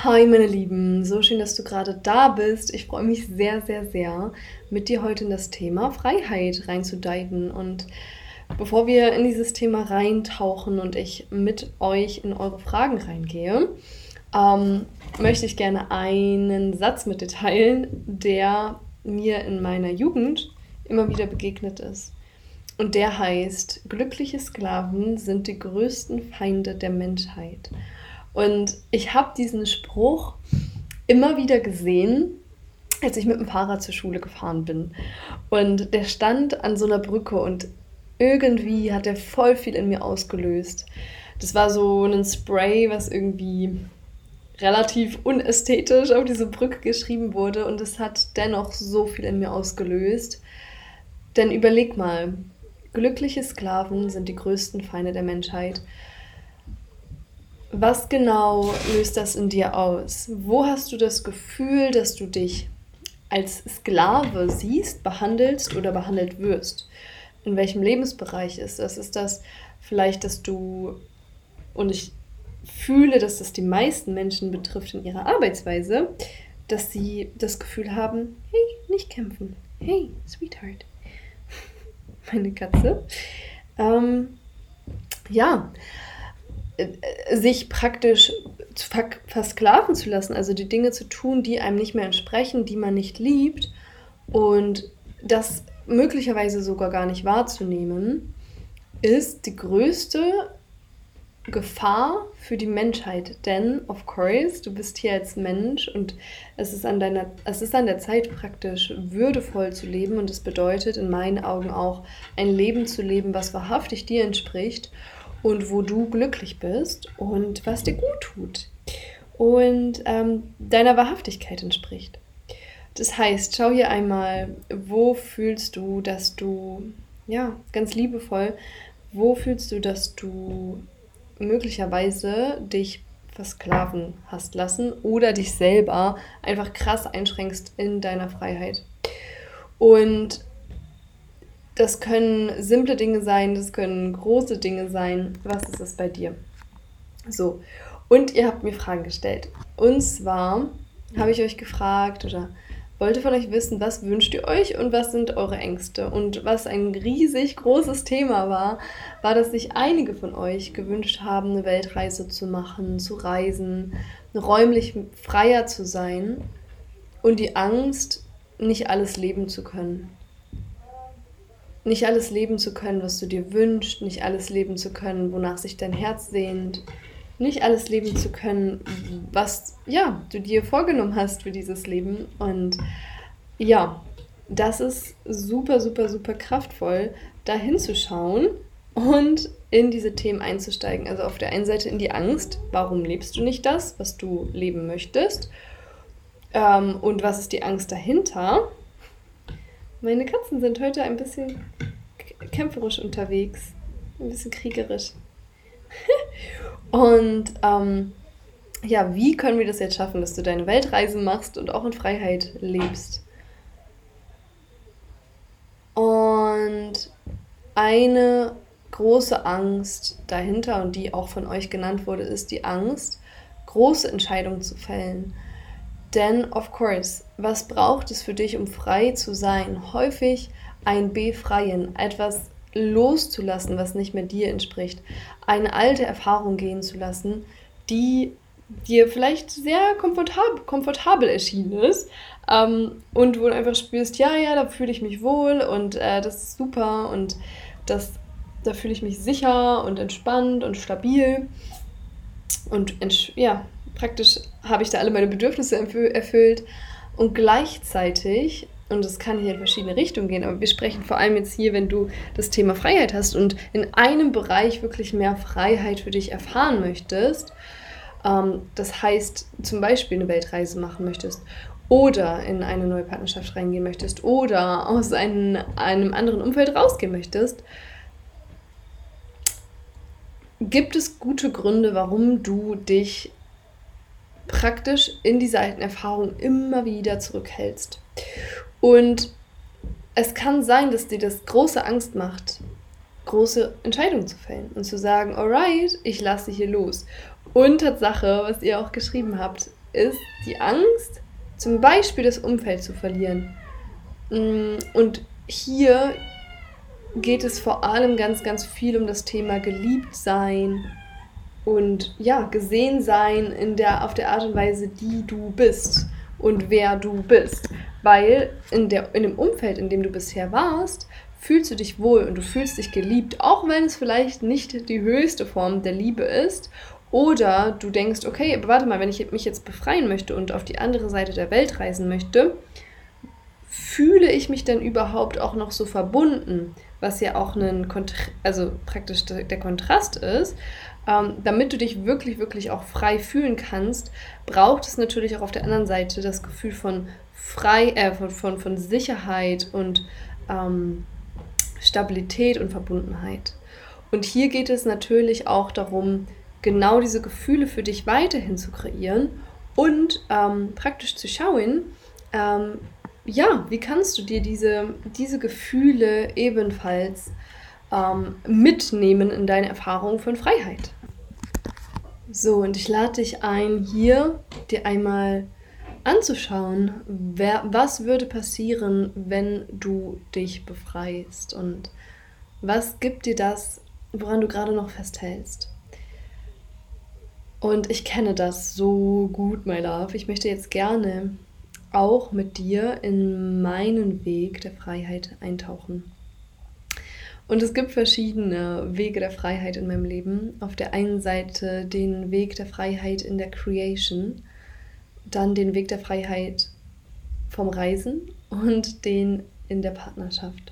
Hi meine Lieben, so schön, dass du gerade da bist. Ich freue mich sehr, sehr, sehr, mit dir heute in das Thema Freiheit reinzudiven. Und bevor wir in dieses Thema reintauchen und ich mit euch in eure Fragen reingehe, möchte ich gerne einen Satz mit dir teilen, der mir in meiner Jugend immer wieder begegnet ist. Und der heißt, glückliche Sklaven sind die größten Feinde der Menschheit. Und ich habe diesen Spruch immer wieder gesehen, als ich mit dem Fahrrad zur Schule gefahren bin. Und der stand an so einer Brücke und irgendwie hat der voll viel in mir ausgelöst. Das war so ein Spray, was irgendwie relativ unästhetisch auf diese Brücke geschrieben wurde und es hat dennoch so viel in mir ausgelöst. Denn überleg mal, glückliche Sklaven sind die größten Feinde der Menschheit. Was genau löst das in dir aus? Wo hast du das Gefühl, dass du dich als Sklave siehst, behandelst oder behandelt wirst? In welchem Lebensbereich ist das? Ist das vielleicht, dass du, und ich fühle, dass das die meisten Menschen betrifft in ihrer Arbeitsweise, dass sie das Gefühl haben, hey, nicht kämpfen. Hey, Sweetheart. Meine Katze. Sich praktisch versklaven zu lassen, also die Dinge zu tun, die einem nicht mehr entsprechen, die man nicht liebt und das möglicherweise sogar gar nicht wahrzunehmen, ist die größte Gefahr für die Menschheit. Denn, of course, du bist hier als Mensch und es ist an der Zeit praktisch würdevoll zu leben und es bedeutet in meinen Augen auch ein Leben zu leben, was wahrhaftig dir entspricht und wo du glücklich bist und was dir gut tut und deiner Wahrhaftigkeit entspricht. Das heißt, schau hier einmal, wo fühlst du, dass du, ganz liebevoll, wo fühlst du, dass du möglicherweise dich versklaven hast lassen oder dich selber einfach krass einschränkst in deiner Freiheit. Und das können simple Dinge sein, das können große Dinge sein. Was ist es bei dir? So, und ihr habt mir Fragen gestellt. Und zwar habe ich euch gefragt oder wollte von euch wissen, was wünscht ihr euch und was sind eure Ängste? Und was ein riesig großes Thema war, dass sich einige von euch gewünscht haben, eine Weltreise zu machen, zu reisen, räumlich freier zu sein und die Angst, nicht alles leben zu können. Nicht alles leben zu können, was du dir wünschst, nicht alles leben zu können, wonach sich dein Herz sehnt, nicht alles leben zu können, was du dir vorgenommen hast für dieses Leben. Und das ist super, super, super kraftvoll, da hinzuschauen und in diese Themen einzusteigen. Also auf der einen Seite in die Angst, warum lebst du nicht das, was du leben möchtest? Und was ist die Angst dahinter? Meine Katzen sind heute ein bisschen kämpferisch unterwegs, ein bisschen kriegerisch. Und wie können wir das jetzt schaffen, dass du deine Weltreisen machst und auch in Freiheit lebst? Und eine große Angst dahinter, und die auch von euch genannt wurde, ist die Angst, große Entscheidungen zu fällen. Denn, of course, was braucht es für dich, um frei zu sein? Häufig ein Befreien, etwas loszulassen, was nicht mehr dir entspricht. Eine alte Erfahrung gehen zu lassen, die dir vielleicht sehr komfortabel erschienen ist und wo du einfach spürst, da fühle ich mich wohl und das ist super und da fühle ich mich sicher und entspannt und stabil und praktisch habe ich da alle meine Bedürfnisse erfüllt und gleichzeitig, und das kann hier in verschiedene Richtungen gehen, aber wir sprechen vor allem jetzt hier, wenn du das Thema Freiheit hast und in einem Bereich wirklich mehr Freiheit für dich erfahren möchtest, das heißt zum Beispiel eine Weltreise machen möchtest oder in eine neue Partnerschaft reingehen möchtest oder aus einem anderen Umfeld rausgehen möchtest, gibt es gute Gründe, warum du dich praktisch in diese alten Erfahrungen immer wieder zurückhältst. Und es kann sein, dass dir das große Angst macht, große Entscheidungen zu fällen und zu sagen, alright, ich lasse hier los. Und Tatsache, was ihr auch geschrieben habt, ist die Angst, zum Beispiel das Umfeld zu verlieren. Und hier geht es vor allem ganz, ganz viel um das Thema geliebt sein und ja, gesehen sein auf der Art und Weise, die du bist und wer du bist. Weil in dem Umfeld, in dem du bisher warst, fühlst du dich wohl und du fühlst dich geliebt, auch wenn es vielleicht nicht die höchste Form der Liebe ist. Oder du denkst, okay, aber warte mal, wenn ich mich jetzt befreien möchte und auf die andere Seite der Welt reisen möchte, fühle ich mich denn überhaupt auch noch so verbunden? Was ja auch praktisch der Kontrast ist. Damit du dich wirklich, wirklich auch frei fühlen kannst, braucht es natürlich auch auf der anderen Seite das Gefühl von von Sicherheit und Stabilität und Verbundenheit. Und hier geht es natürlich auch darum, genau diese Gefühle für dich weiterhin zu kreieren und praktisch zu schauen, wie kannst du dir diese Gefühle ebenfalls mitnehmen in deine Erfahrung von Freiheit. So, und ich lade dich ein, hier dir einmal anzuschauen, was würde passieren, wenn du dich befreist und was gibt dir das, woran du gerade noch festhältst. Und ich kenne das so gut, my love. Ich möchte jetzt gerne auch mit dir in meinen Weg der Freiheit eintauchen. Und es gibt verschiedene Wege der Freiheit in meinem Leben. Auf der einen Seite den Weg der Freiheit in der Creation, dann den Weg der Freiheit vom Reisen und den in der Partnerschaft.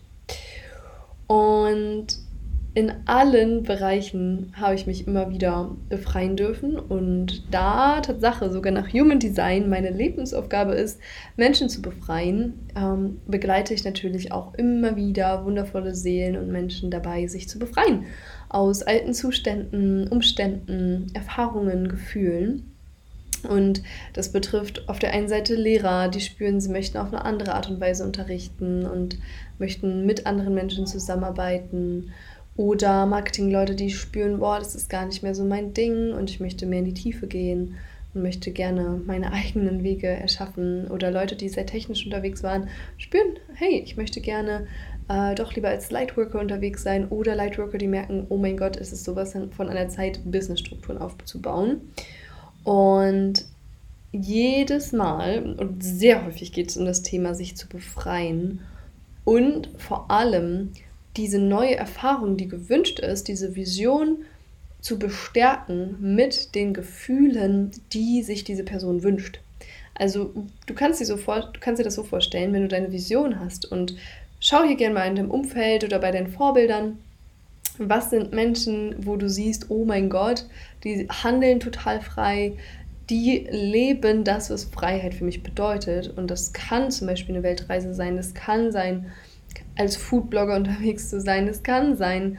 Und in allen Bereichen habe ich mich immer wieder befreien dürfen und da Tatsache sogar nach Human Design meine Lebensaufgabe ist, Menschen zu befreien, begleite ich natürlich auch immer wieder wundervolle Seelen und Menschen dabei, sich zu befreien aus alten Zuständen, Umständen, Erfahrungen, Gefühlen. Und das betrifft auf der einen Seite Lehrer, die spüren, sie möchten auf eine andere Art und Weise unterrichten und möchten mit anderen Menschen zusammenarbeiten. Oder Marketingleute, die spüren, das ist gar nicht mehr so mein Ding und ich möchte mehr in die Tiefe gehen und möchte gerne meine eigenen Wege erschaffen. Oder Leute, die sehr technisch unterwegs waren, spüren, hey, ich möchte gerne doch lieber als Lightworker unterwegs sein. Oder Lightworker, die merken, oh mein Gott, es ist sowas von einer Zeit, Businessstrukturen aufzubauen. Und jedes Mal und sehr häufig geht es um das Thema, sich zu befreien und vor allem diese neue Erfahrung, die gewünscht ist, diese Vision zu bestärken mit den Gefühlen, die sich diese Person wünscht. Also du kannst dir das so vorstellen, wenn du deine Vision hast und schau hier gerne mal in deinem Umfeld oder bei deinen Vorbildern, was sind Menschen, wo du siehst, oh mein Gott, die handeln total frei, die leben das, was Freiheit für mich bedeutet. Und das kann zum Beispiel eine Weltreise sein, das kann sein, als Foodblogger unterwegs zu sein, das kann sein,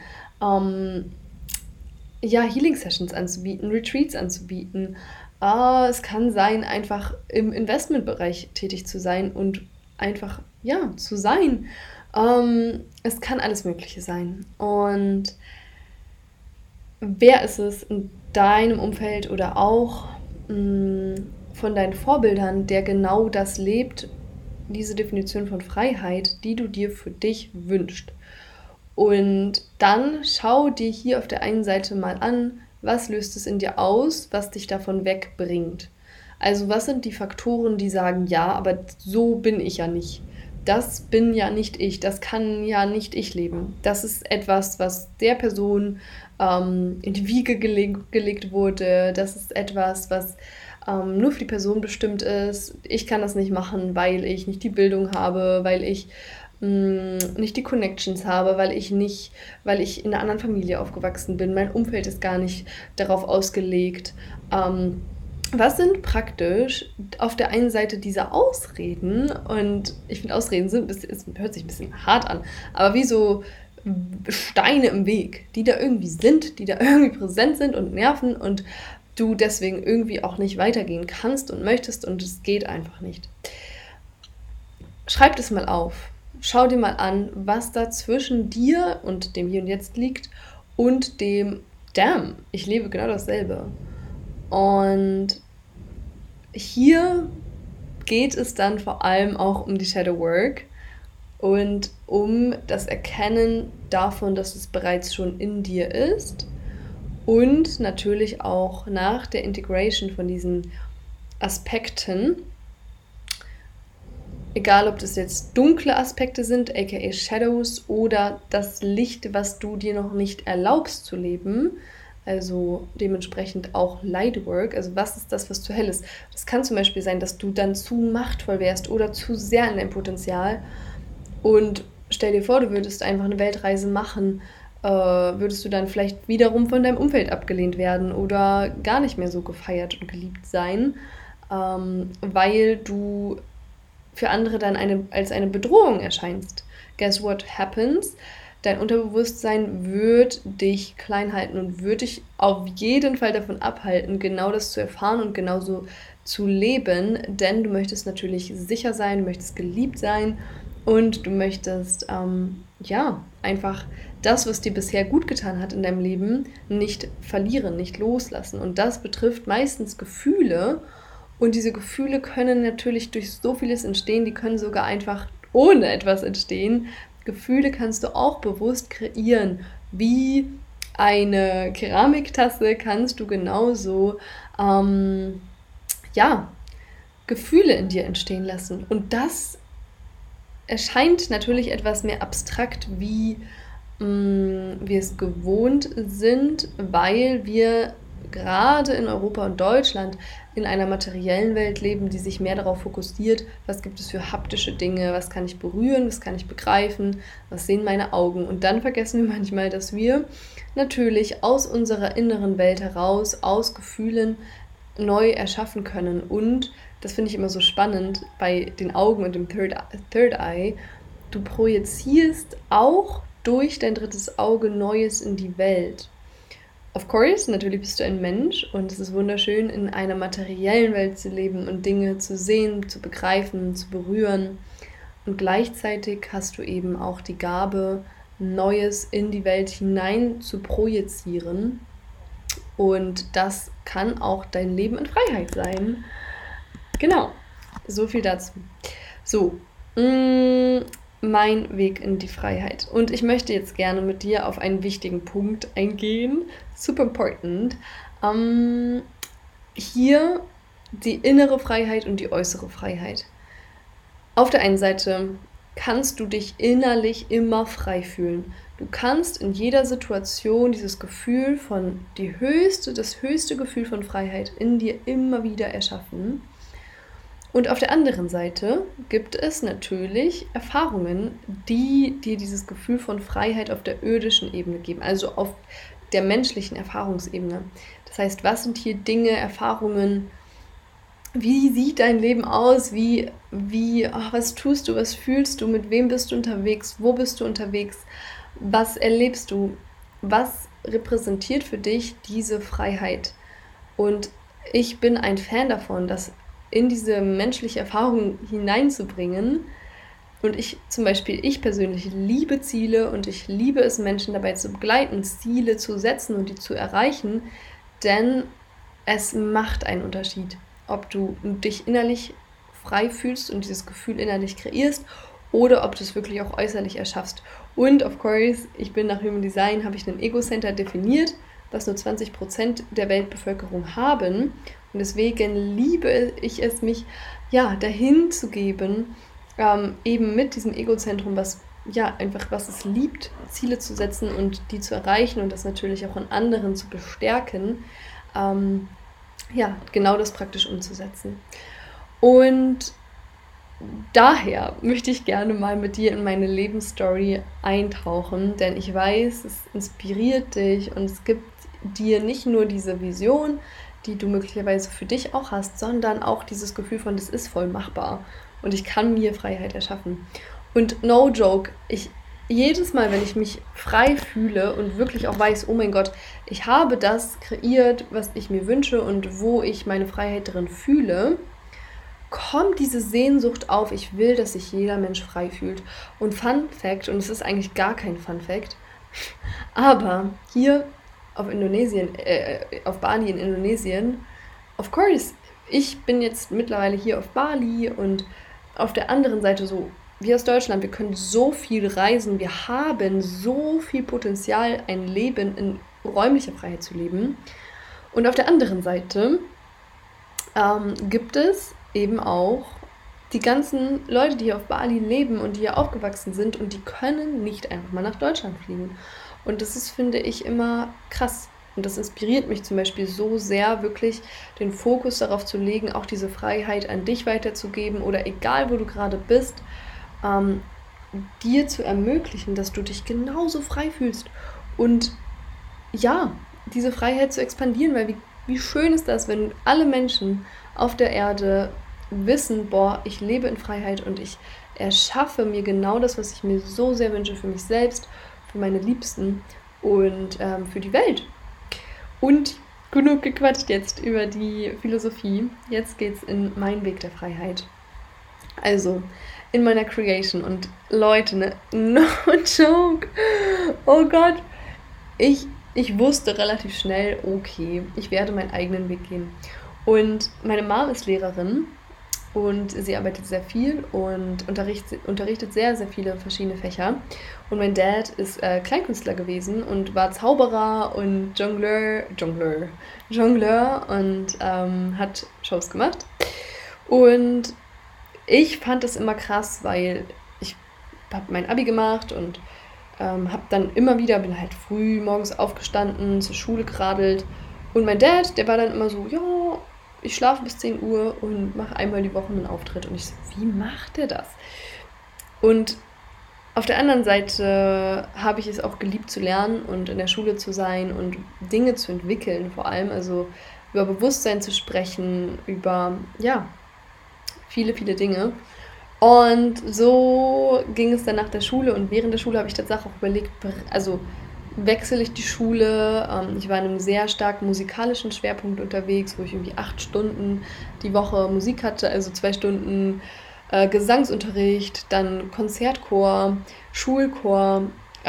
Healing-Sessions anzubieten, Retreats anzubieten. Es kann sein, einfach im Investmentbereich tätig zu sein und einfach, zu sein. Es kann alles Mögliche sein. Und wer ist es in deinem Umfeld oder auch von deinen Vorbildern, der genau das lebt, diese Definition von Freiheit, die du dir für dich wünschst? Und dann schau dir hier auf der einen Seite mal an, was löst es in dir aus, was dich davon wegbringt. Also was sind die Faktoren, die sagen, ja, aber so bin ich ja nicht. Das bin ja nicht ich, das kann ja nicht ich leben. Das ist etwas, was der Person in die Wiege gelegt wurde. Das ist etwas, was nur für die Person bestimmt ist. Ich kann das nicht machen, weil ich nicht die Bildung habe, weil ich nicht die Connections habe, weil ich in einer anderen Familie aufgewachsen bin. Mein Umfeld ist gar nicht darauf ausgelegt. Was sind praktisch auf der einen Seite diese Ausreden? Und ich finde, Ausreden hört sich ein bisschen hart an, aber wie so Steine im Weg, die da irgendwie sind, die da irgendwie präsent sind und nerven und du deswegen irgendwie auch nicht weitergehen kannst und möchtest und es geht einfach nicht. Schreib das mal auf. Schau dir mal an, was da zwischen dir und dem Hier und Jetzt liegt und dem Damn, ich lebe genau dasselbe. Und hier geht es dann vor allem auch um die Shadow Work und um das Erkennen davon, dass es bereits schon in dir ist und natürlich auch nach der Integration von diesen Aspekten, egal ob das jetzt dunkle Aspekte sind, aka Shadows, oder das Licht, was du dir noch nicht erlaubst zu leben, also dementsprechend auch Lightwork, also was ist das, was zu hell ist. Das kann zum Beispiel sein, dass du dann zu machtvoll wärst oder zu sehr in deinem Potenzial und stell dir vor, du würdest einfach eine Weltreise machen, würdest du dann vielleicht wiederum von deinem Umfeld abgelehnt werden oder gar nicht mehr so gefeiert und geliebt sein, weil du für andere dann als eine Bedrohung erscheinst. Guess what happens? Dein Unterbewusstsein wird dich klein halten und wird dich auf jeden Fall davon abhalten, genau das zu erfahren und genauso zu leben, denn du möchtest natürlich sicher sein, du möchtest geliebt sein und du möchtest, einfach das, was dir bisher gut getan hat in deinem Leben, nicht verlieren, nicht loslassen. Und das betrifft meistens Gefühle. Und diese Gefühle können natürlich durch so vieles entstehen, die können sogar einfach ohne etwas entstehen. Gefühle kannst du auch bewusst kreieren. Wie eine Keramiktasse kannst du genauso Gefühle in dir entstehen lassen. Und das erscheint natürlich etwas mehr abstrakt, wie wir es gewohnt sind, weil wir gerade in Europa und Deutschland in einer materiellen Welt leben, die sich mehr darauf fokussiert, was gibt es für haptische Dinge, was kann ich berühren, was kann ich begreifen, was sehen meine Augen. Und dann vergessen wir manchmal, dass wir natürlich aus unserer inneren Welt heraus, aus Gefühlen neu erschaffen können. Und das finde ich immer so spannend bei den Augen und dem Third Eye. Du projizierst auch durch dein drittes Auge Neues in die Welt. Of course, natürlich bist du ein Mensch und es ist wunderschön, in einer materiellen Welt zu leben und Dinge zu sehen, zu begreifen, zu berühren. Und gleichzeitig hast du eben auch die Gabe, Neues in die Welt hinein zu projizieren. Und das kann auch dein Leben in Freiheit sein. Genau, so viel dazu. So, mein Weg in die Freiheit. Und ich möchte jetzt gerne mit dir auf einen wichtigen Punkt eingehen. Super important. Hier die innere Freiheit und die äußere Freiheit. Auf der einen Seite kannst du dich innerlich immer frei fühlen. Du kannst in jeder Situation dieses Gefühl von das höchste Gefühl von Freiheit in dir immer wieder erschaffen. Und auf der anderen Seite gibt es natürlich Erfahrungen, die dir dieses Gefühl von Freiheit auf der irdischen Ebene geben, also auf der menschlichen Erfahrungsebene. Das heißt, was sind hier Dinge, Erfahrungen, wie sieht dein Leben aus, was tust du, was fühlst du, mit wem bist du unterwegs, wo bist du unterwegs, was erlebst du, was repräsentiert für dich diese Freiheit? Und ich bin ein Fan davon, das in diese menschliche Erfahrung hineinzubringen. Und ich persönlich liebe Ziele und ich liebe es, Menschen dabei zu begleiten, Ziele zu setzen und die zu erreichen, denn es macht einen Unterschied, ob du dich innerlich frei fühlst und dieses Gefühl innerlich kreierst oder ob du es wirklich auch äußerlich erschaffst. Und of course, ich bin nach Human Design, habe ich ein Ego-Center definiert, was nur 20% der Weltbevölkerung haben. Und deswegen liebe ich es, mich dahin zu geben, eben mit diesem Ego-Zentrum, was es liebt, Ziele zu setzen und die zu erreichen und das natürlich auch in anderen zu bestärken, genau das praktisch umzusetzen. Und daher möchte ich gerne mal mit dir in meine Lebensstory eintauchen, denn ich weiß, es inspiriert dich und es gibt dir nicht nur diese Vision, die du möglicherweise für dich auch hast, sondern auch dieses Gefühl von, das ist voll machbar und ich kann mir Freiheit erschaffen. Und no joke, jedes Mal, wenn ich mich frei fühle und wirklich auch weiß, oh mein Gott, ich habe das kreiert, was ich mir wünsche und wo ich meine Freiheit drin fühle, kommt diese Sehnsucht auf, ich will, dass sich jeder Mensch frei fühlt. Und Fun Fact, und es ist eigentlich gar kein Fun Fact, aber hier auf Bali in Indonesien, of course, ich bin jetzt mittlerweile hier auf Bali und auf der anderen Seite so, wir aus Deutschland, wir können so viel reisen, wir haben so viel Potenzial, ein Leben in räumlicher Freiheit zu leben. Und auf der anderen Seite gibt es eben auch die ganzen Leute, die hier auf Bali leben und die hier aufgewachsen sind und die können nicht einfach mal nach Deutschland fliegen. Und das ist, finde ich, immer krass. Und das inspiriert mich zum Beispiel so sehr, wirklich den Fokus darauf zu legen, auch diese Freiheit an dich weiterzugeben oder egal, wo du gerade bist, ähm, dir zu ermöglichen, dass du dich genauso frei fühlst. Und ja, diese Freiheit zu expandieren, weil wie schön ist das, wenn alle Menschen auf der Erde wissen, boah, ich lebe in Freiheit und ich erschaffe mir genau das, was ich mir so sehr wünsche für mich selbst, für meine Liebsten und für die Welt. Und genug gequatscht jetzt über die Philosophie. Jetzt geht's in meinen Weg der Freiheit. Also, in meiner Creation. Und Leute, ne, no joke. Oh Gott. Ich wusste relativ schnell, okay, ich werde meinen eigenen Weg gehen. Und meine Mom ist Lehrerin und sie arbeitet sehr viel und unterrichtet sehr, sehr viele verschiedene Fächer. Und mein Dad ist Kleinkünstler gewesen und war Zauberer und Jongleur und hat Shows gemacht. Und ich fand das immer krass, weil ich habe mein Abi gemacht und bin halt früh morgens aufgestanden, zur Schule geradelt. Und mein Dad, der war dann immer so, ja, ich schlafe bis 10 Uhr und mache einmal die Woche einen Auftritt. Und ich so, wie macht der das? Und auf der anderen Seite habe ich es auch geliebt zu lernen und in der Schule zu sein und Dinge zu entwickeln, vor allem also über Bewusstsein zu sprechen, über, ja, viele, viele Dinge. Und so ging es dann nach der Schule und während der Schule habe ich tatsächlich auch überlegt, also wechsle ich die Schule. Ich war in einem sehr stark musikalischen Schwerpunkt unterwegs, wo ich irgendwie 8 Stunden die Woche Musik hatte, also 2 Stunden Gesangsunterricht, dann Konzertchor, Schulchor,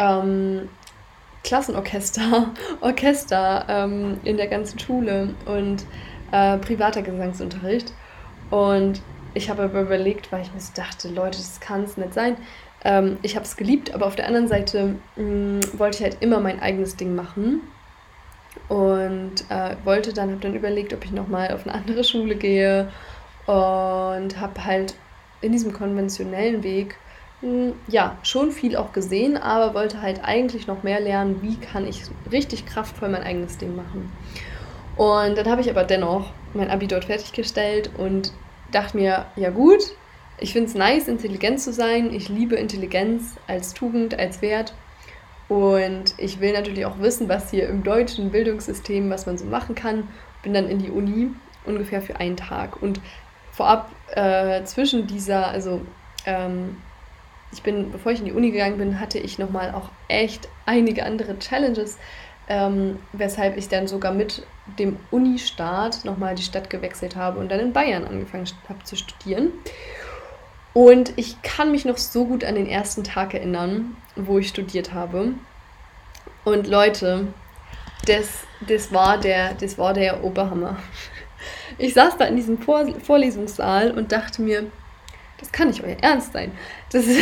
Klassenorchester, Orchester in der ganzen Schule und privater Gesangsunterricht. Und ich habe aber überlegt, weil ich mir so dachte, Leute, das kann es nicht sein. Ich habe es geliebt, aber auf der anderen Seite wollte ich halt immer mein eigenes Ding machen. Und habe dann überlegt, ob ich nochmal auf eine andere Schule gehe. Und habe halt in diesem konventionellen Weg ja, schon viel auch gesehen, aber wollte halt eigentlich noch mehr lernen, wie kann ich richtig kraftvoll mein eigenes Ding machen. Und dann habe ich aber dennoch mein Abi dort fertiggestellt und dachte mir, ja gut, ich finde es nice, intelligent zu sein. Ich liebe Intelligenz als Tugend, als Wert. Und ich will natürlich auch wissen, was hier im deutschen Bildungssystem, was man so machen kann. Bin dann in die Uni, ungefähr für einen Tag. Und vorab zwischen dieser, bevor ich in die Uni gegangen bin, hatte ich nochmal auch echt einige andere Challenges, weshalb ich dann sogar mit dem Uni-Start nochmal die Stadt gewechselt habe und dann in Bayern angefangen habe zu studieren. Und ich kann mich noch so gut an den ersten Tag erinnern, wo ich studiert habe. Und Leute, das war der Oberhammer. Ich saß da in diesem Vorlesungssaal und dachte mir, das kann nicht euer Ernst sein. Das ist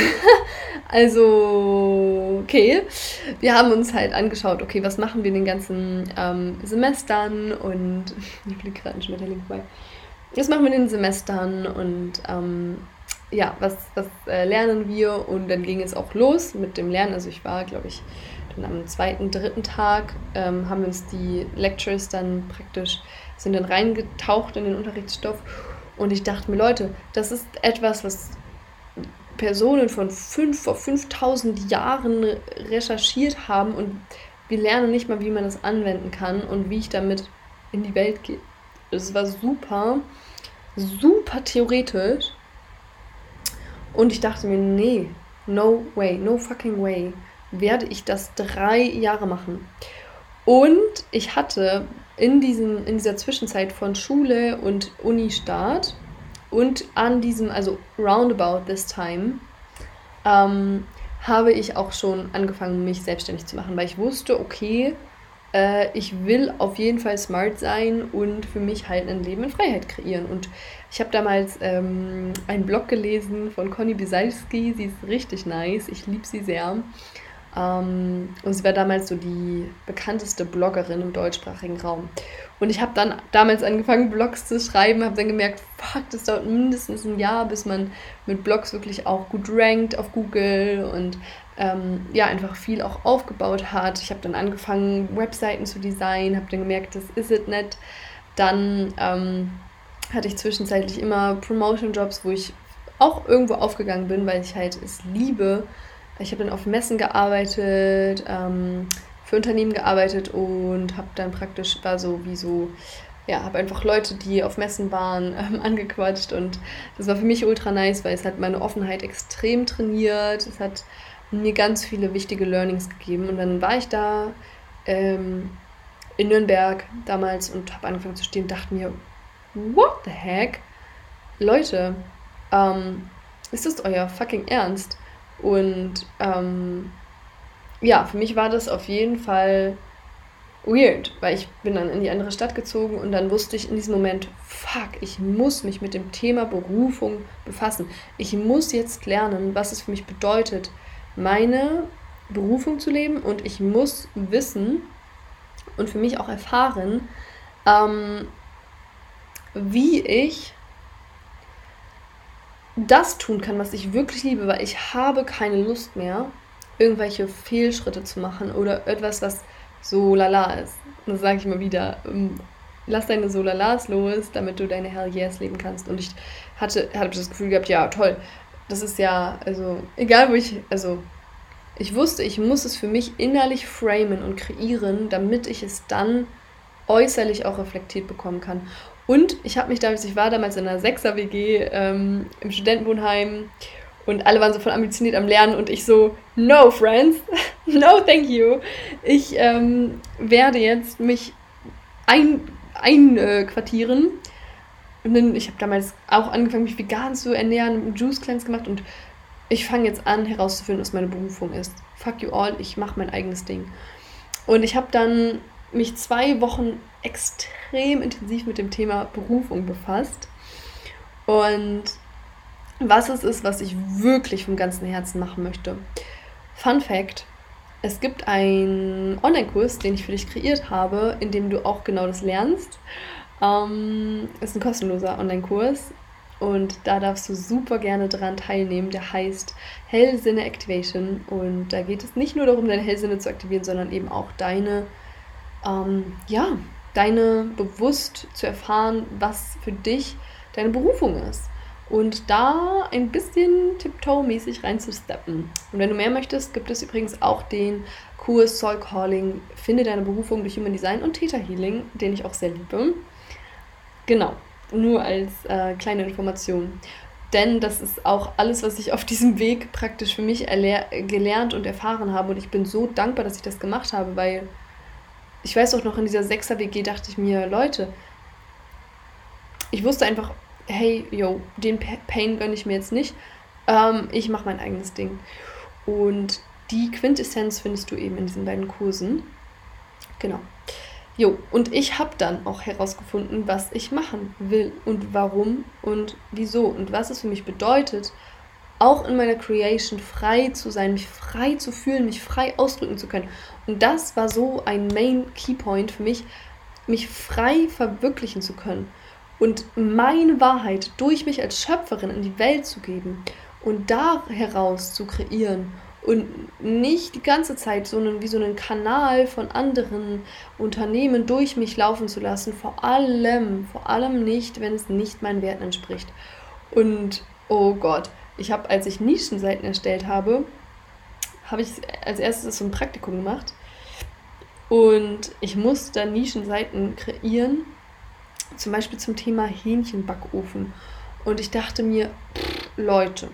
also, okay. Wir haben uns halt angeschaut, okay, was machen wir in den ganzen Semestern und mir fliegt gerade ein Schmetterling vorbei. Was machen wir in den Semestern und ja, was lernen wir? Und dann ging es auch los mit dem Lernen. Also ich war, glaube ich, dann am 2., 3. Tag haben wir uns die Lectures dann praktisch, sind dann reingetaucht in den Unterrichtsstoff. Und ich dachte mir, Leute, das ist etwas, was Personen vor 5000 Jahren recherchiert haben und wir lernen nicht mal, wie man das anwenden kann und wie ich damit in die Welt gehe. Es war super, super theoretisch und ich dachte mir, nee, no way, no fucking way, werde ich das 3 Jahre machen. Und ich hatte in dieser Zwischenzeit von Schule und Uni-Start und an diesem, also roundabout this time, habe ich auch schon angefangen, mich selbstständig zu machen, weil ich wusste, okay, ich will auf jeden Fall smart sein und für mich halt ein Leben in Freiheit kreieren. Und ich habe damals einen Blog gelesen von Conny Bisalski, sie ist richtig nice, ich liebe sie sehr. Und sie war damals so die bekannteste Bloggerin im deutschsprachigen Raum. Und ich habe dann damals angefangen, Blogs zu schreiben, habe dann gemerkt, fuck, das dauert mindestens ein Jahr, bis man mit Blogs wirklich auch gut rankt auf Google und ja, einfach viel auch aufgebaut hat. Ich habe dann angefangen, Webseiten zu designen, habe dann gemerkt, das ist es nicht. Dann hatte ich zwischenzeitlich immer Promotion-Jobs, wo ich auch irgendwo aufgegangen bin, weil ich halt es liebe. Ich habe dann auf Messen gearbeitet, für Unternehmen gearbeitet und habe dann praktisch, war so wie so, ja, habe einfach Leute, die auf Messen waren, angequatscht und das war für mich ultra nice, weil es hat meine Offenheit extrem trainiert, es hat mir ganz viele wichtige Learnings gegeben und dann war ich da in Nürnberg damals und habe angefangen zu stehen und dachte mir, what the heck? Leute, ist das euer fucking Ernst? Und ja, für mich war das auf jeden Fall weird, weil ich bin dann in die andere Stadt gezogen und dann wusste ich in diesem Moment, fuck, ich muss mich mit dem Thema Berufung befassen. Ich muss jetzt lernen, was es für mich bedeutet, meine Berufung zu leben und ich muss wissen und für mich auch erfahren, wie ich das tun kann, was ich wirklich liebe, weil ich habe keine Lust mehr, irgendwelche Fehlschritte zu machen oder etwas, was so lala ist. Und das sage ich immer wieder, lass deine so lalas los, damit du deine Hell Yes leben kannst. Und ich hatte das Gefühl gehabt, ja, toll, das ist ja, also, egal wo ich wusste, ich muss es für mich innerlich framen und kreieren, damit ich es dann äußerlich auch reflektiert bekommen kann. Und ich war damals in einer 6er-WG im Studentenwohnheim und alle waren so voll ambitioniert am Lernen und ich so, no friends, no thank you. Ich werde jetzt mich einquartieren. Und dann, ich habe damals auch angefangen, mich vegan zu ernähren, Juice Cleanse gemacht und ich fange jetzt an herauszufinden, was meine Berufung ist. Fuck you all, ich mache mein eigenes Ding. Und ich habe dann mich 2 Wochen extrem intensiv mit dem Thema Berufung befasst und was es ist, was ich wirklich vom ganzen Herzen machen möchte. Fun Fact, es gibt einen Online-Kurs, den ich für dich kreiert habe, in dem du auch genau das lernst. Ist ein kostenloser Online-Kurs und da darfst du super gerne dran teilnehmen. Der heißt Hellsinne Activation und da geht es nicht nur darum, deine Hellsinne zu aktivieren, sondern eben auch deine bewusst zu erfahren, was für dich deine Berufung ist. Und da ein bisschen Tiptoe-mäßig reinzusteppen. Und wenn du mehr möchtest, gibt es übrigens auch den Kurs Soul Calling, Finde deine Berufung durch Human Design und Theta Healing, den ich auch sehr liebe. Genau, nur als kleine Information. Denn das ist auch alles, was ich auf diesem Weg praktisch für mich gelernt und erfahren habe. Und ich bin so dankbar, dass ich das gemacht habe, weil ich weiß auch noch, in dieser 6er-WG dachte ich mir, Leute, ich wusste einfach, hey, yo, den Pain gönne ich mir jetzt nicht. Ich mache mein eigenes Ding. Und die Quintessenz findest du eben in diesen beiden Kursen. Genau. Jo, und ich habe dann auch herausgefunden, was ich machen will und warum und wieso und was es für mich bedeutet, auch in meiner Creation frei zu sein, mich frei zu fühlen, mich frei ausdrücken zu können. Und das war so ein Main Keypoint für mich, mich frei verwirklichen zu können und meine Wahrheit durch mich als Schöpferin in die Welt zu geben und da heraus zu kreieren und nicht die ganze Zeit wie so einen Kanal von anderen Unternehmen durch mich laufen zu lassen, vor allem nicht, wenn es nicht meinen Werten entspricht. Und oh Gott, als ich Nischenseiten erstellt habe ich als erstes so ein Praktikum gemacht und ich musste dann Nischenseiten kreieren, zum Beispiel zum Thema Hähnchenbackofen. Und ich dachte mir, Leute,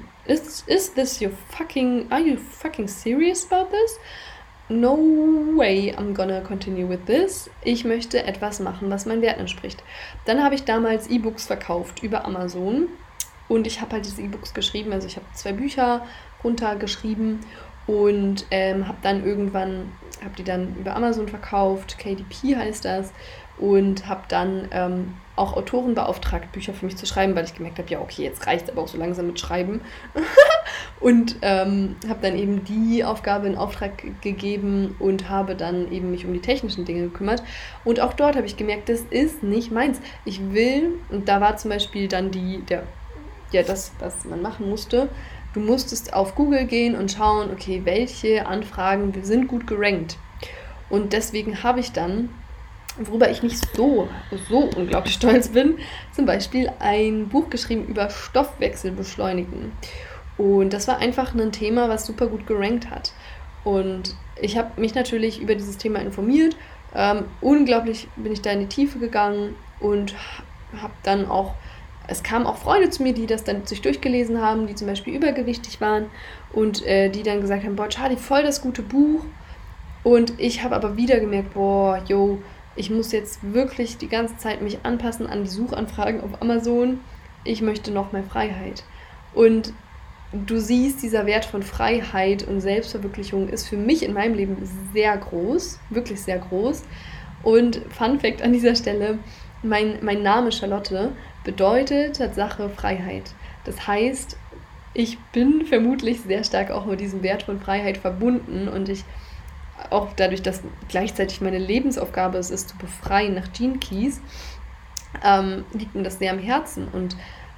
are you fucking serious about this? No way I'm gonna continue with this. Ich möchte etwas machen, was meinen Werten entspricht. Dann habe ich damals E-Books verkauft über Amazon und ich habe halt diese E-Books geschrieben, also ich habe 2 Bücher runtergeschrieben und habe die dann über Amazon verkauft, KDP heißt das, und habe dann auch Autoren beauftragt, Bücher für mich zu schreiben, weil ich gemerkt habe, ja okay, jetzt reicht es aber auch so langsam mit Schreiben. Und habe dann eben die Aufgabe in Auftrag gegeben und habe dann eben mich um die technischen Dinge gekümmert. Und auch dort habe ich gemerkt, das ist nicht meins. Ich will, und da war zum Beispiel dann das, was man machen musste, du musstest auf Google gehen und schauen, okay, welche Anfragen sind gut gerankt. Und deswegen habe ich dann, worüber ich nicht so unglaublich stolz bin, zum Beispiel ein Buch geschrieben über Stoffwechselbeschleunigen. Und das war einfach ein Thema, was super gut gerankt hat. Und ich habe mich natürlich über dieses Thema informiert. Unglaublich bin ich da in die Tiefe gegangen und habe dann auch, es kamen auch Freunde zu mir, die das dann sich durchgelesen haben, die zum Beispiel übergewichtig waren und die dann gesagt haben, boah, Charlie, voll das gute Buch. Und ich habe aber wieder gemerkt, boah, ich muss jetzt wirklich die ganze Zeit mich anpassen an die Suchanfragen auf Amazon. Ich möchte noch mehr Freiheit. Und du siehst, dieser Wert von Freiheit und Selbstverwirklichung ist für mich in meinem Leben sehr groß, wirklich sehr groß. Und Fun Fact an dieser Stelle, mein Name Charlotte bedeutet Tatsache Freiheit. Das heißt, ich bin vermutlich sehr stark auch mit diesem Wert von Freiheit verbunden und ich auch dadurch, dass gleichzeitig meine Lebensaufgabe es ist, zu befreien nach Gene Keys, liegt mir das sehr am Herzen und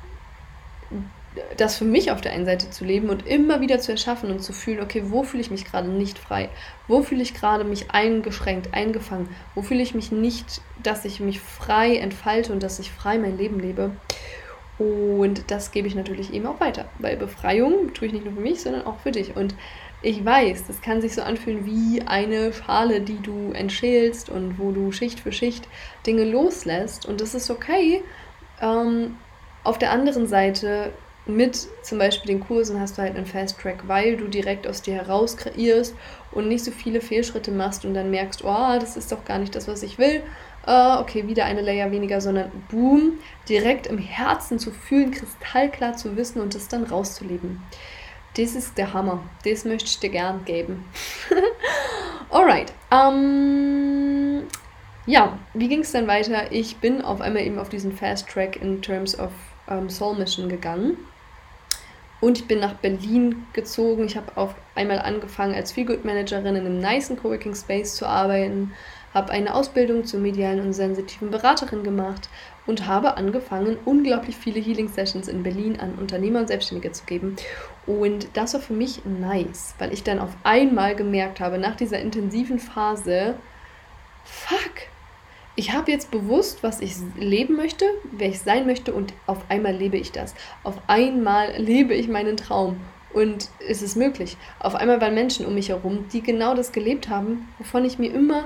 das für mich auf der einen Seite zu leben und immer wieder zu erschaffen und zu fühlen, okay, wo fühle ich mich gerade nicht frei? Wo fühle ich gerade mich eingeschränkt, eingefangen? Wo fühle ich mich nicht, dass ich mich frei entfalte und dass ich frei mein Leben lebe? Und das gebe ich natürlich eben auch weiter, weil Befreiung tue ich nicht nur für mich, sondern auch für dich. Und ich weiß, das kann sich so anfühlen wie eine Schale, die du entschälst und wo du Schicht für Schicht Dinge loslässt. Und das ist okay. Auf der anderen Seite, mit zum Beispiel den Kursen hast du halt einen Fast Track, weil du direkt aus dir heraus kreierst und nicht so viele Fehlschritte machst und dann merkst, oh, das ist doch gar nicht das, was ich will. Okay, wieder eine Layer weniger, sondern boom, direkt im Herzen zu fühlen, kristallklar zu wissen und das dann rauszuleben. Das ist der Hammer. Das möchte ich dir gern geben. Alright. Ja, wie ging es dann weiter? Ich bin auf einmal eben auf diesen Fast Track in terms of Soul Mission gegangen. Und ich bin nach Berlin gezogen. Ich habe auf einmal angefangen, als Feelgood-Managerin in einem nicen Coworking Space zu arbeiten, habe eine Ausbildung zur medialen und sensitiven Beraterin gemacht und habe angefangen, unglaublich viele Healing-Sessions in Berlin an Unternehmer und Selbstständige zu geben. Und das war für mich nice, weil ich dann auf einmal gemerkt habe, nach dieser intensiven Phase, fuck, ich habe jetzt bewusst, was ich leben möchte, wer ich sein möchte und auf einmal lebe ich das. Auf einmal lebe ich meinen Traum und es ist möglich. Auf einmal waren Menschen um mich herum, die genau das gelebt haben, wovon ich mir immer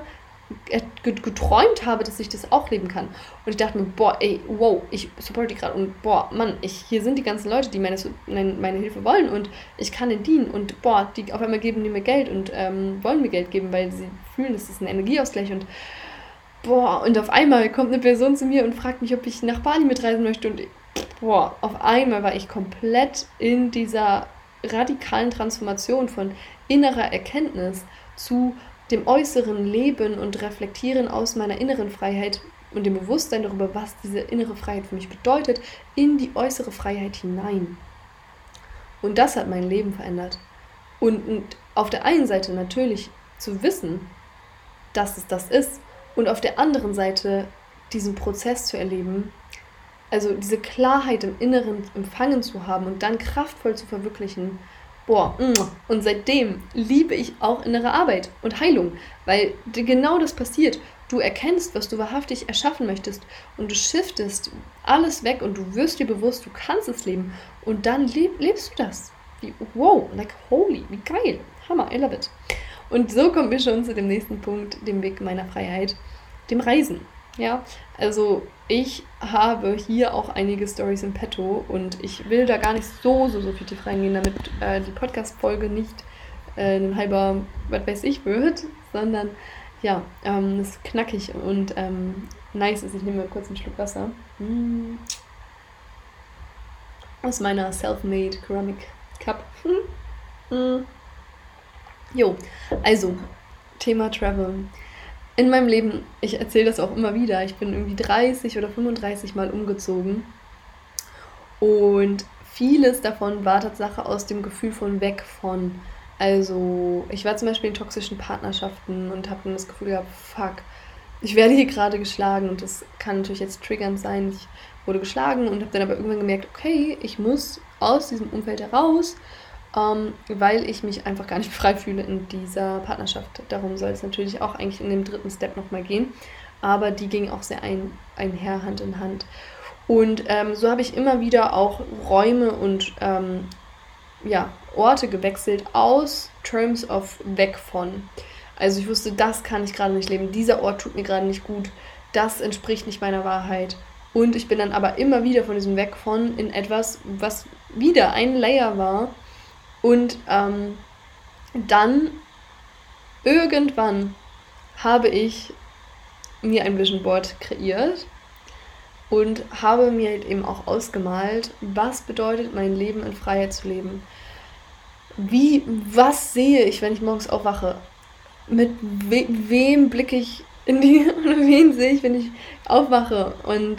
geträumt habe, dass ich das auch leben kann. Und ich dachte mir, boah, ey, wow, ich supporte die gerade und boah, Mann, hier sind die ganzen Leute, die meine Hilfe wollen und ich kann ihnen dienen und boah, die auf einmal geben die mir Geld und wollen mir Geld geben, weil sie fühlen, das ist ein Energieausgleich und boah, und auf einmal kommt eine Person zu mir und fragt mich, ob ich nach Bali mitreisen möchte und boah, auf einmal war ich komplett in dieser radikalen Transformation von innerer Erkenntnis zu dem äußeren Leben und Reflektieren aus meiner inneren Freiheit und dem Bewusstsein darüber, was diese innere Freiheit für mich bedeutet, in die äußere Freiheit hinein. Und das hat mein Leben verändert. Und auf der einen Seite natürlich zu wissen, dass es das ist, und auf der anderen Seite diesen Prozess zu erleben, also diese Klarheit im Inneren empfangen zu haben und dann kraftvoll zu verwirklichen. Boah, und seitdem liebe ich auch innere Arbeit und Heilung, weil genau das passiert. Du erkennst, was du wahrhaftig erschaffen möchtest und du shiftest alles weg und du wirst dir bewusst, du kannst es leben und dann lebst du das. Wow, like holy, wie geil, Hammer, I love it. Und so kommen wir schon zu dem nächsten Punkt, dem Weg meiner Freiheit, dem Reisen. Ja, also ich habe hier auch einige Storys im Petto und ich will da gar nicht so viel tief reingehen, damit die Podcast-Folge nicht ein halber, was weiß ich, wird, sondern ja, es ist knackig und nice ist. Ich nehme mal kurz einen Schluck Wasser. Aus meiner Self-Made Ceramic Cup. Jo, also, Thema Travel. In meinem Leben, ich erzähle das auch immer wieder, ich bin irgendwie 30 oder 35 Mal umgezogen und vieles davon war Tatsache aus dem Gefühl von weg von. Also, ich war zum Beispiel in toxischen Partnerschaften und habe dann das Gefühl gehabt, fuck, ich werde hier gerade geschlagen und das kann natürlich jetzt triggernd sein. Ich wurde geschlagen und habe dann aber irgendwann gemerkt, okay, ich muss aus diesem Umfeld heraus, weil ich mich einfach gar nicht frei fühle in dieser Partnerschaft. Darum soll es natürlich auch eigentlich in dem dritten Step nochmal gehen. Aber die ging auch sehr einher, Hand in Hand. Und so habe ich immer wieder auch Räume und ja, Orte gewechselt aus Terms of weg von. Also ich wusste, das kann ich gerade nicht leben. Dieser Ort tut mir gerade nicht gut. Das entspricht nicht meiner Wahrheit. Und ich bin dann aber immer wieder von diesem Weg von in etwas, was wieder ein Layer war. Und dann irgendwann habe ich mir ein Vision Board kreiert und habe mir eben auch ausgemalt, was bedeutet mein Leben in Freiheit zu leben. Was sehe ich, wenn ich morgens aufwache? Mit wem blicke ich in die, oder wen sehe ich, wenn ich aufwache?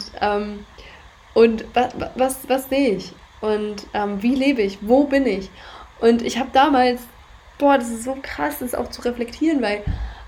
Und was sehe ich? Und wie lebe ich? Wo bin ich? Und ich habe damals, das ist so krass, das auch zu reflektieren, weil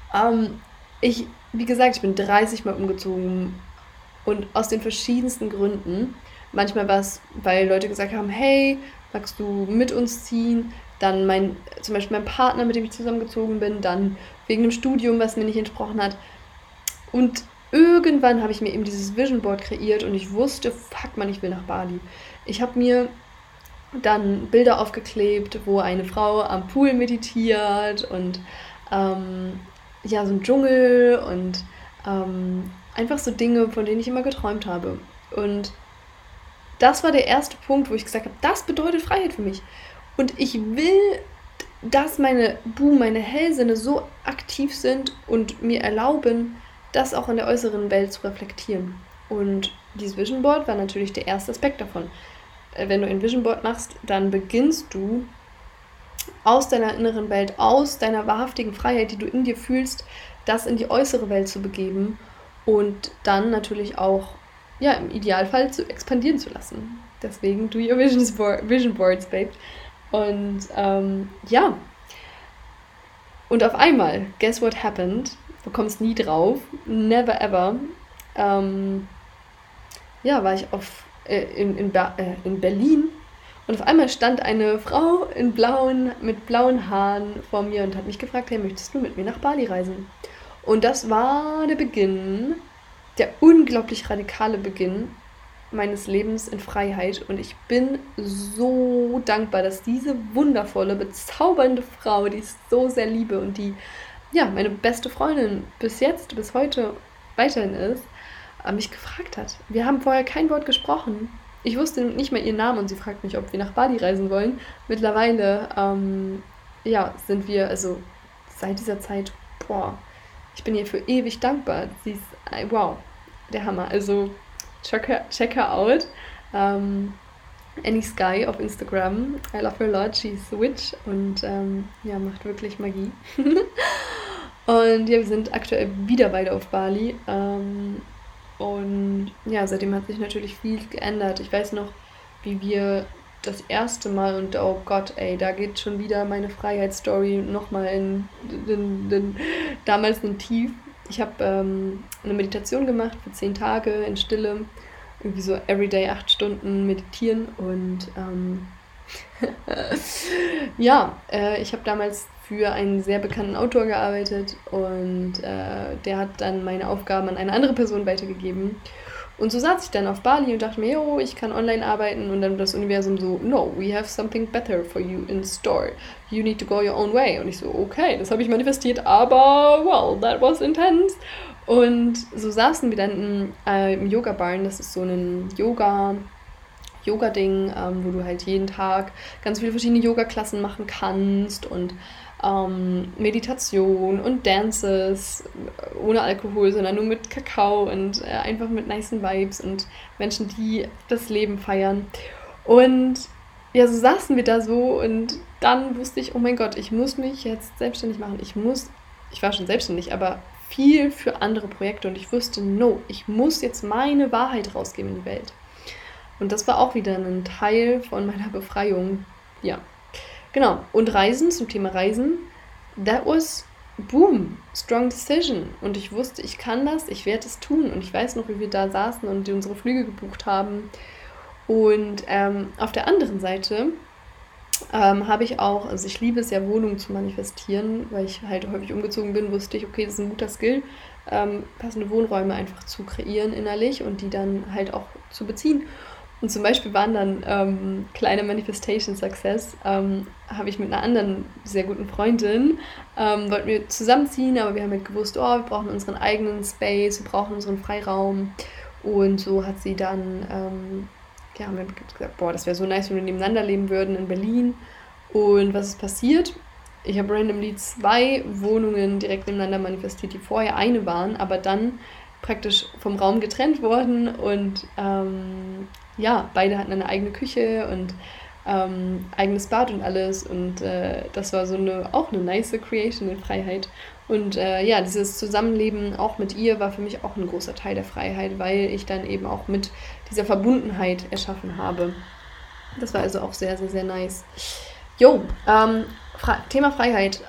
wie gesagt, ich bin 30 Mal umgezogen und aus den verschiedensten Gründen. Manchmal war es, weil Leute gesagt haben, hey, magst du mit uns ziehen? Dann zum Beispiel mein Partner, mit dem ich zusammengezogen bin, dann wegen dem Studium, was mir nicht entsprochen hat. Und irgendwann habe ich mir eben dieses Vision Board kreiert und ich wusste, fuck man, ich will nach Bali. Ich habe mir dann Bilder aufgeklebt, wo eine Frau am Pool meditiert und ja, so ein Dschungel und einfach so Dinge, von denen ich immer geträumt habe. Und das war der erste Punkt, wo ich gesagt habe, das bedeutet Freiheit für mich. Und ich will, dass meine Hellsinne so aktiv sind und mir erlauben, das auch in der äußeren Welt zu reflektieren. Und dieses Vision Board war natürlich der erste Aspekt davon. Wenn du ein Vision Board machst, dann beginnst du aus deiner inneren Welt, aus deiner wahrhaftigen Freiheit, die du in dir fühlst, das in die äußere Welt zu begeben und dann natürlich auch, ja, im Idealfall zu expandieren zu lassen. Deswegen do your Vision Boards, babe. Und ja, und auf einmal, guess what happened? Du kommst nie drauf, never ever. Ja, war ich in Berlin und auf einmal stand eine Frau mit blauen Haaren vor mir und hat mich gefragt, hey, möchtest du mit mir nach Bali reisen? Und das war der unglaublich radikale Beginn meines Lebens in Freiheit. Und ich bin so dankbar, dass diese wundervolle, bezaubernde Frau, die ich so sehr liebe und die, ja, meine beste Freundin bis heute weiterhin ist, mich gefragt hat. Wir haben vorher kein Wort gesprochen. Ich wusste nicht mehr ihren Namen und sie fragt mich, ob wir nach Bali reisen wollen. Mittlerweile, ja, sind wir, also seit dieser Zeit, ich bin ihr für ewig dankbar. Sie ist, wow, der Hammer. Also check her out. Annie Sky auf Instagram. I love her a lot. She's a witch und ja, macht wirklich Magie. Und ja, wir sind aktuell wieder beide auf Bali. Und ja, seitdem hat sich natürlich viel geändert. Ich weiß noch, wie wir das erste Mal, und oh Gott, ey, da geht schon wieder meine Freiheitsstory nochmal in damals ein Tief. Ich habe eine Meditation gemacht für 10 Tage in Stille, irgendwie so everyday 8 Stunden meditieren und ja, ich habe damals für einen sehr bekannten Autor gearbeitet und der hat dann meine Aufgaben an eine andere Person weitergegeben. Und so saß ich dann auf Bali und dachte mir, yo, ich kann online arbeiten und dann das Universum so, no, we have something better for you in store. You need to go your own way. Und ich so, okay, das habe ich manifestiert, aber well, that was intense. Und so saßen wir dann im Yoga-Barn, das ist so ein Yoga-Ding, wo du halt jeden Tag ganz viele verschiedene Yoga-Klassen machen kannst und Meditation und Dances ohne Alkohol, sondern nur mit Kakao und einfach mit nicen Vibes und Menschen, die das Leben feiern. Und ja, so saßen wir da so und dann wusste ich, oh mein Gott, ich muss mich jetzt selbstständig machen. Ich war schon selbstständig, aber viel für andere Projekte und ich wusste, no, ich muss jetzt meine Wahrheit rausgeben in die Welt. Und das war auch wieder ein Teil von meiner Befreiung. Ja, genau. Und Reisen, zum Thema Reisen, that was, boom, strong decision. Und ich wusste, ich kann das, ich werde es tun. Und ich weiß noch, wie wir da saßen und unsere Flüge gebucht haben. Und auf der anderen Seite habe ich auch, also ich liebe es ja, Wohnungen zu manifestieren, weil ich halt häufig umgezogen bin, wusste ich, okay, das ist ein guter Skill, passende Wohnräume einfach zu kreieren innerlich und die dann halt auch zu beziehen. Und zum Beispiel waren dann kleine Manifestation Success, habe ich mit einer anderen sehr guten Freundin, wollten wir zusammenziehen, aber wir haben halt gewusst, oh, wir brauchen unseren eigenen Space, wir brauchen unseren Freiraum. Und so hat sie dann, ja, haben wir gesagt, boah, das wäre so nice, wenn wir nebeneinander leben würden in Berlin. Und was ist passiert? Ich habe randomly 2 Wohnungen direkt nebeneinander manifestiert, die vorher eine waren, aber dann praktisch vom Raum getrennt wurden und ja, beide hatten eine eigene Küche und eigenes Bad und alles und das war so auch eine nice Creation in Freiheit und ja, dieses Zusammenleben auch mit ihr war für mich auch ein großer Teil der Freiheit, weil ich dann eben auch mit dieser Verbundenheit erschaffen habe. Das war also auch sehr, sehr, sehr nice. Jo, Thema Freiheit.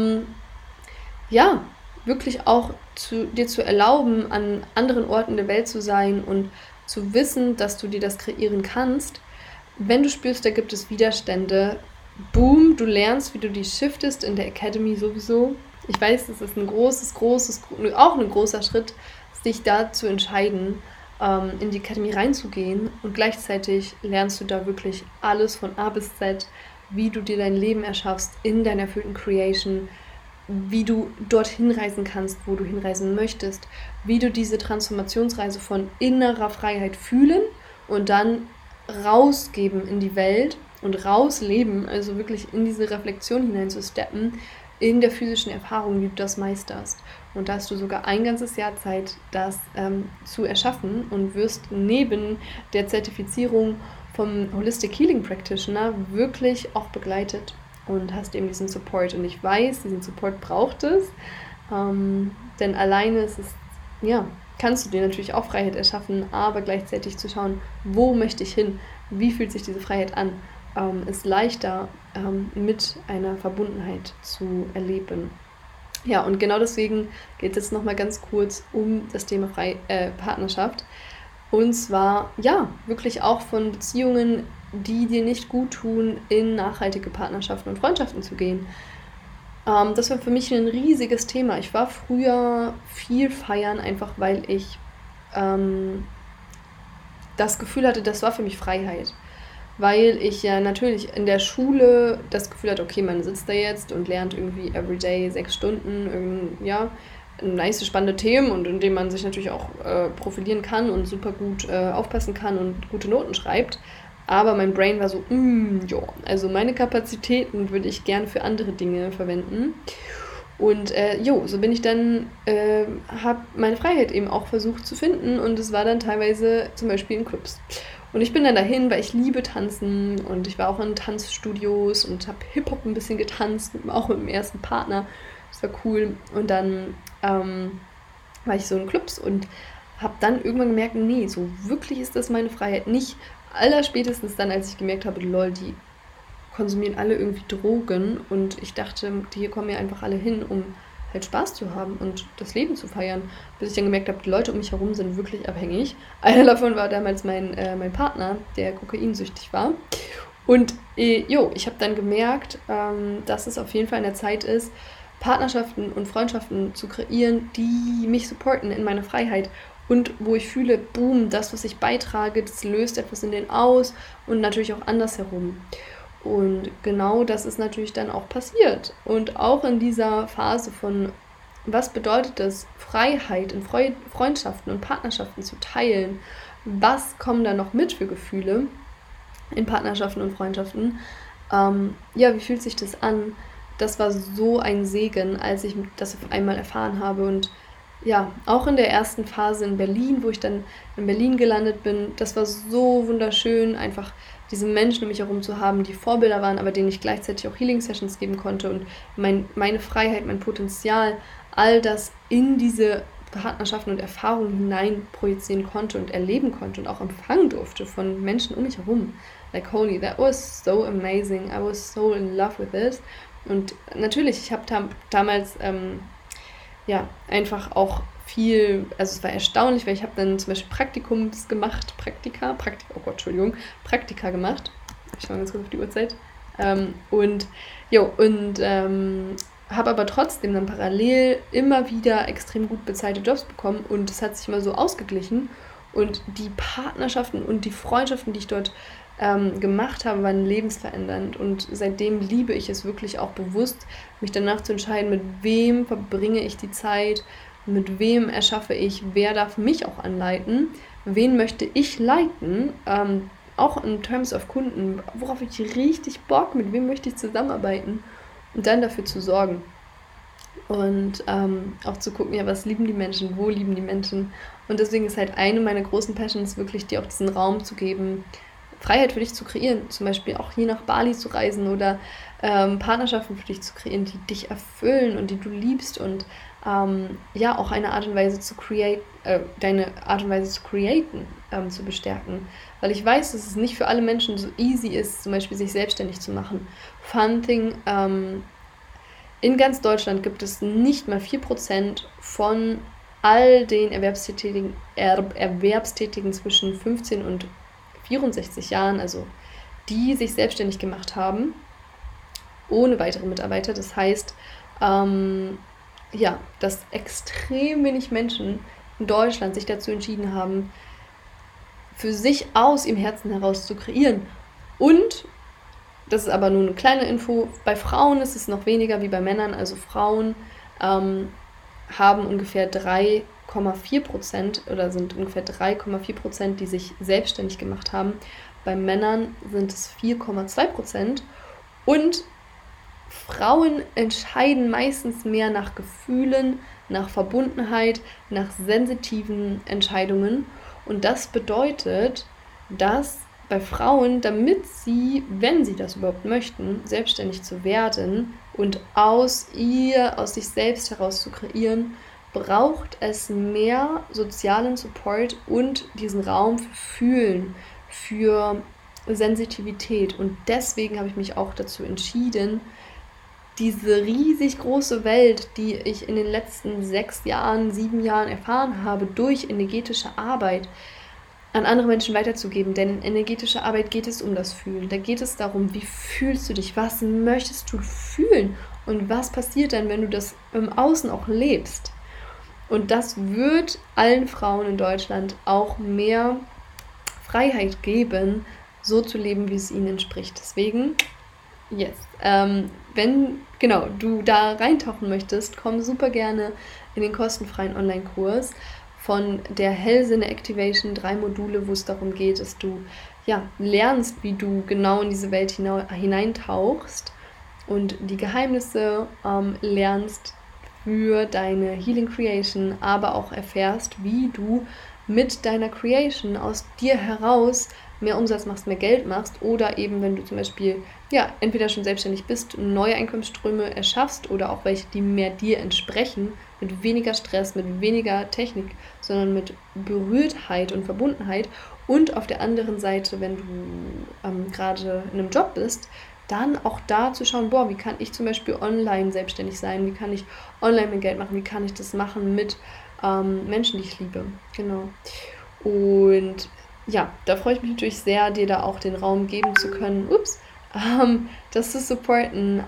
Ja, wirklich auch dir zu erlauben, an anderen Orten der Welt zu sein und zu wissen, dass du dir das kreieren kannst. Wenn du spürst, da gibt es Widerstände, boom, du lernst, wie du die shiftest in der Academy sowieso. Ich weiß, das ist ein auch ein großer Schritt, sich da zu entscheiden, in die Academy reinzugehen und gleichzeitig lernst du da wirklich alles von A bis Z, wie du dir dein Leben erschaffst in deiner erfüllten Creation, wie du dorthin reisen kannst, wo du hinreisen möchtest, wie du diese Transformationsreise von innerer Freiheit fühlen und dann rausgeben in die Welt und rausleben, also wirklich in diese Reflexion hinein zu steppen, in der physischen Erfahrung, wie du das meisterst. Und da hast du sogar ein ganzes Jahr Zeit, das zu erschaffen und wirst neben der Zertifizierung vom Holistic Healing Practitioner wirklich auch begleitet und hast eben diesen Support. Und ich weiß, diesen Support braucht es, denn alleine ist es, ja, kannst du dir natürlich auch Freiheit erschaffen, aber gleichzeitig zu schauen, wo möchte ich hin, wie fühlt sich diese Freiheit an, ist leichter mit einer Verbundenheit zu erleben. Ja, und genau deswegen geht es jetzt nochmal ganz kurz um das Thema Partnerschaft. Und zwar, ja, wirklich auch von Beziehungen, die dir nicht gut tun, in nachhaltige Partnerschaften und Freundschaften zu gehen. Das war für mich ein riesiges Thema. Ich war früher viel feiern, einfach weil ich das Gefühl hatte, das war für mich Freiheit. Weil ich ja natürlich in der Schule das Gefühl hatte, okay, man sitzt da jetzt und lernt irgendwie everyday 6 Stunden, ja, nice, spannende Themen und in denen man sich natürlich auch profilieren kann und super gut aufpassen kann und gute Noten schreibt. Aber mein Brain war so, ja, also meine Kapazitäten würde ich gerne für andere Dinge verwenden. Und so bin ich dann, habe meine Freiheit eben auch versucht zu finden und es war dann teilweise zum Beispiel in Clubs. Und ich bin dann dahin, weil ich liebe Tanzen und ich war auch in Tanzstudios und habe Hip-Hop ein bisschen getanzt, auch mit dem ersten Partner. Das war cool. Und dann war ich so in Clubs und habe dann irgendwann gemerkt, nee, so wirklich ist das meine Freiheit nicht. Allerspätestens dann, als ich gemerkt habe, lol, die konsumieren alle irgendwie Drogen und ich dachte, die hier kommen ja einfach alle hin, um halt Spaß zu haben und das Leben zu feiern. Bis ich dann gemerkt habe, die Leute um mich herum sind wirklich abhängig. Einer davon war damals mein Partner, der kokainsüchtig war. Und ich habe dann gemerkt, dass es auf jeden Fall an der Zeit ist, Partnerschaften und Freundschaften zu kreieren, die mich supporten in meiner Freiheit und wo ich fühle, boom, das, was ich beitrage, das löst etwas in denen aus und natürlich auch andersherum. Und genau das ist natürlich dann auch passiert. Und auch in dieser Phase von, was bedeutet es, Freiheit in Freundschaften und Partnerschaften zu teilen? Was kommen da noch mit für Gefühle in Partnerschaften und Freundschaften? Wie fühlt sich das an? Das war so ein Segen, als ich das auf einmal erfahren habe. Und ja, auch in der ersten Phase in Berlin, wo ich dann in Berlin gelandet bin, das war so wunderschön, einfach diese Menschen um mich herum zu haben, die Vorbilder waren, aber denen ich gleichzeitig auch Healing-Sessions geben konnte und meine Freiheit, mein Potenzial, all das in diese Partnerschaften und Erfahrungen hinein projizieren konnte und erleben konnte und auch empfangen durfte von Menschen um mich herum. Like, holy, that was so amazing. I was so in love with it. Und natürlich, ich habe damals ja, einfach auch viel, also es war erstaunlich, weil ich habe dann zum Beispiel Praktika gemacht. Ich schaue ganz kurz auf die Uhrzeit. Habe aber trotzdem dann parallel immer wieder extrem gut bezahlte Jobs bekommen und es hat sich immer so ausgeglichen und die Partnerschaften und die Freundschaften, die ich dort gemacht habe, waren lebensverändernd und seitdem liebe ich es wirklich auch bewusst, mich danach zu entscheiden, mit wem verbringe ich die Zeit, mit wem erschaffe ich, wer darf mich auch anleiten, wen möchte ich leiten, auch in Terms of Kunden, worauf ich richtig Bock, mit wem möchte ich zusammenarbeiten und dann dafür zu sorgen. Und auch zu gucken, ja, was lieben die Menschen, wo lieben die Menschen. Und deswegen ist halt eine meiner großen Passions wirklich, dir auch diesen Raum zu geben, Freiheit für dich zu kreieren, zum Beispiel auch hier nach Bali zu reisen oder Partnerschaften für dich zu kreieren, die dich erfüllen und die du liebst und ja, auch eine Art und Weise zu deine Art und Weise zu createn, zu bestärken. Weil ich weiß, dass es nicht für alle Menschen so easy ist, zum Beispiel sich selbstständig zu machen. Fun thing, in ganz Deutschland gibt es nicht mal 4% von all den Erwerbstätigen zwischen 15 und 64 Jahren, also die sich selbstständig gemacht haben, ohne weitere Mitarbeiter. Das heißt, ja, dass extrem wenig Menschen in Deutschland sich dazu entschieden haben, für sich aus ihrem Herzen heraus zu kreieren. Und, das ist aber nur eine kleine Info, bei Frauen ist es noch weniger wie bei Männern. Also Frauen haben ungefähr 3,4% oder sind ungefähr 3,4%, die sich selbstständig gemacht haben. Bei Männern sind es 4,2%. Und Frauen entscheiden meistens mehr nach Gefühlen, nach Verbundenheit, nach sensitiven Entscheidungen. Und das bedeutet, dass bei Frauen, damit sie, wenn sie das überhaupt möchten, selbstständig zu werden und aus sich selbst heraus zu kreieren, braucht es mehr sozialen Support und diesen Raum für Fühlen, für Sensitivität. Und deswegen habe ich mich auch dazu entschieden, diese riesig große Welt, die ich in den letzten 6 Jahren, 7 Jahren erfahren habe, durch energetische Arbeit an andere Menschen weiterzugeben. Denn in energetischer Arbeit geht es um das Fühlen. Da geht es darum, wie fühlst du dich, was möchtest du fühlen und was passiert dann, wenn du das im Außen auch lebst. Und das wird allen Frauen in Deutschland auch mehr Freiheit geben, so zu leben, wie es ihnen entspricht. Deswegen, yes, wenn du da reintauchen möchtest, komm super gerne in den kostenfreien Online-Kurs von der Hellsinne Activation, 3 Module, wo es darum geht, dass du lernst, wie du genau in diese Welt hineintauchst und die Geheimnisse lernst für deine Healing Creation, aber auch erfährst, wie du mit deiner Creation aus dir heraus mehr Umsatz machst, mehr Geld machst oder eben, wenn du zum Beispiel entweder schon selbstständig bist, neue Einkommensströme erschaffst oder auch welche, die mehr dir entsprechen, mit weniger Stress, mit weniger Technik, sondern mit Berührtheit und Verbundenheit. Und auf der anderen Seite, wenn du gerade in einem Job bist, dann auch da zu schauen, wie kann ich zum Beispiel online selbstständig sein, wie kann ich online mehr Geld machen, wie kann ich das machen mit Menschen, die ich liebe. Genau. Und ja, da freue ich mich natürlich sehr, dir da auch den Raum geben zu können, das zu supporten,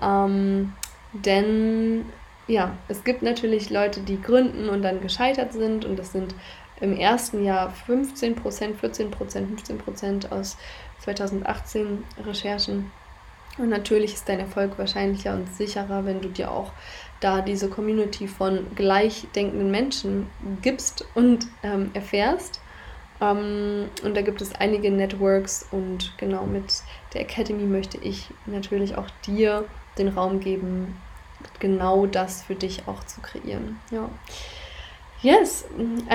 denn es gibt natürlich Leute, die gründen und dann gescheitert sind und das sind im ersten Jahr 15%, 14%, 15% aus 2018 Recherchen. Und natürlich ist dein Erfolg wahrscheinlicher und sicherer, wenn du dir auch da diese Community von gleichdenkenden Menschen gibst und erfährst. Und da gibt es einige Networks und genau mit der Academy möchte ich natürlich auch dir den Raum geben, genau das für dich auch zu kreieren. Yes,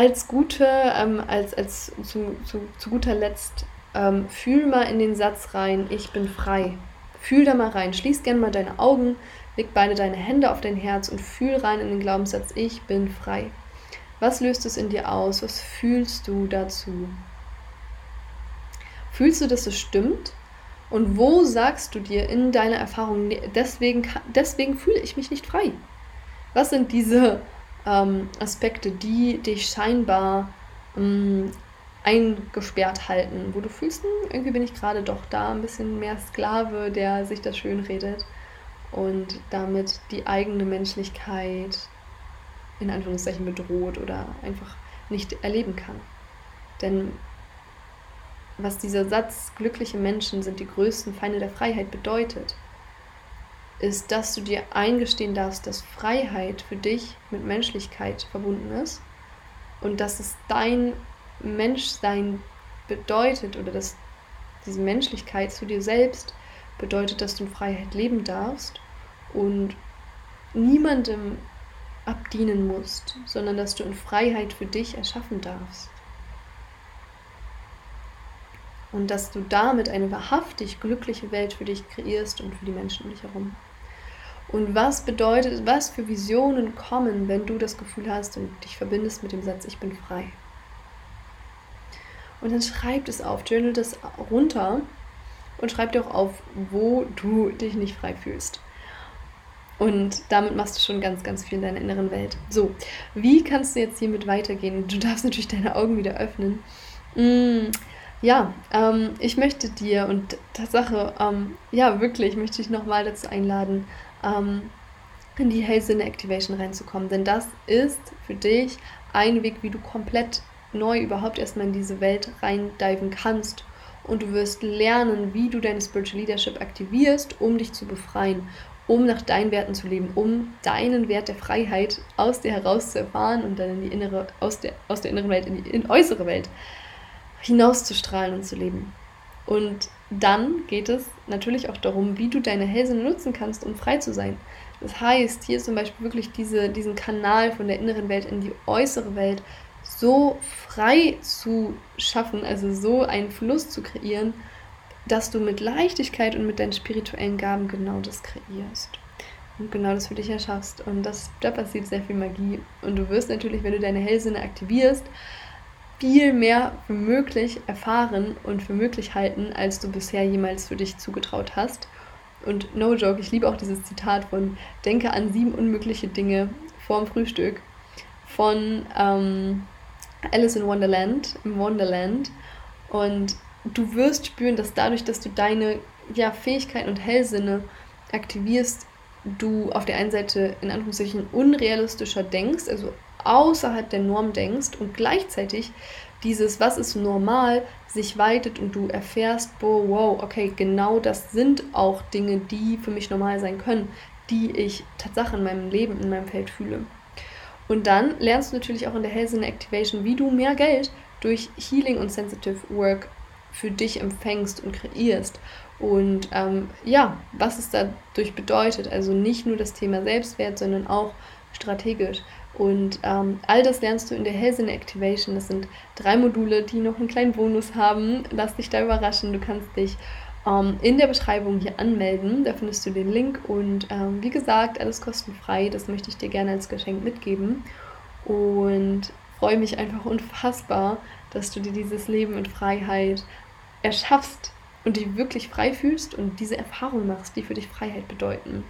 zu guter Letzt, fühl mal in den Satz rein, ich bin frei. Fühl da mal rein, schließ gerne mal deine Augen, leg beide deine Hände auf dein Herz und fühl rein in den Glaubenssatz, ich bin frei. Was löst es in dir aus? Was fühlst du dazu? Fühlst du, dass es stimmt? Und wo sagst du dir in deiner Erfahrung, deswegen fühle ich mich nicht frei? Was sind diese Aspekte, die dich scheinbar eingesperrt halten, wo du fühlst, irgendwie bin ich gerade doch da ein bisschen mehr Sklave, der sich das schön redet und damit die eigene Menschlichkeit in Anführungszeichen bedroht oder einfach nicht erleben kann. Denn was dieser Satz, glückliche Menschen sind die größten Feinde der Freiheit bedeutet, ist, dass du dir eingestehen darfst, dass Freiheit für dich mit Menschlichkeit verbunden ist und dass es dein Menschsein bedeutet oder dass diese Menschlichkeit zu dir selbst bedeutet, dass du in Freiheit leben darfst und niemandem abdienen musst, sondern dass du in Freiheit für dich erschaffen darfst. Und dass du damit eine wahrhaftig glückliche Welt für dich kreierst und für die Menschen um dich herum. Und was für Visionen kommen, wenn du das Gefühl hast und dich verbindest mit dem Satz, ich bin frei. Und dann schreib es auf, journal das runter und schreib dir auch auf, wo du dich nicht frei fühlst. Und damit machst du schon ganz, ganz viel in deiner inneren Welt. So, wie kannst du jetzt hiermit weitergehen? Du darfst natürlich deine Augen wieder öffnen. Ich möchte dir und Tatsache, wirklich möchte ich nochmal dazu einladen, in die Hellsinne Activation reinzukommen. Denn das ist für dich ein Weg, wie du komplett neu überhaupt erstmal in diese Welt reindiven kannst. Und du wirst lernen, wie du deine Spiritual Leadership aktivierst, um dich zu befreien, um nach deinen Werten zu leben, um deinen Wert der Freiheit aus dir heraus zu erfahren und dann aus der inneren Welt in die äußere Welt hinauszustrahlen und zu leben. Und dann geht es natürlich auch darum, wie du deine Hellsinne nutzen kannst, um frei zu sein. Das heißt, hier zum Beispiel wirklich diesen Kanal von der inneren Welt in die äußere Welt so frei zu schaffen, also so einen Fluss zu kreieren, dass du mit Leichtigkeit und mit deinen spirituellen Gaben genau das kreierst. Und genau das für dich erschaffst. Und da passiert sehr viel Magie. Und du wirst natürlich, wenn du deine Hellsinne aktivierst, viel mehr für möglich erfahren und für möglich halten, als du bisher jemals für dich zugetraut hast. Und no joke, ich liebe auch dieses Zitat von denke an 7 unmögliche Dinge vorm Frühstück von Alice in Wonderland, im Wonderland. Und du wirst spüren, dass dadurch, dass du deine Fähigkeiten und Hellsinne aktivierst, du auf der einen Seite in Anführungszeichen unrealistischer denkst, also außerhalb der Norm denkst und gleichzeitig dieses, was ist normal, sich weitet und du erfährst, wow, okay, genau das sind auch Dinge, die für mich normal sein können, die ich Tatsache in meinem Leben, in meinem Feld fühle. Und dann lernst du natürlich auch in der Hellsinne Activation, wie du mehr Geld durch Healing und Sensitive Work für dich empfängst und kreierst. Und was es dadurch bedeutet. Also nicht nur das Thema Selbstwert, sondern auch strategisch. Und all das lernst du in der Hellsinne Activation. Das sind 3 Module, die noch einen kleinen Bonus haben. Lass dich da überraschen. Du kannst dich in der Beschreibung hier anmelden. Da findest du den Link. Und wie gesagt, alles kostenfrei. Das möchte ich dir gerne als Geschenk mitgeben. Und freue mich einfach unfassbar, dass du dir dieses Leben in Freiheit erschaffst und dich wirklich frei fühlst und diese Erfahrung machst, die für dich Freiheit bedeuten.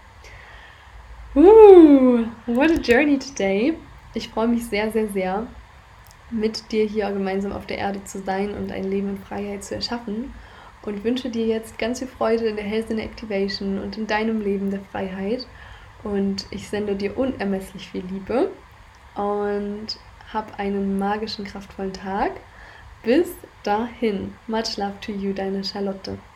What a journey today. Ich freue mich sehr, sehr, sehr, mit dir hier gemeinsam auf der Erde zu sein und ein Leben in Freiheit zu erschaffen und wünsche dir jetzt ganz viel Freude in der Hellsinne Activation und in deinem Leben der Freiheit. Und ich sende dir unermesslich viel Liebe und hab einen magischen, kraftvollen Tag. Bis dahin. Much love to you, deine Charlotte.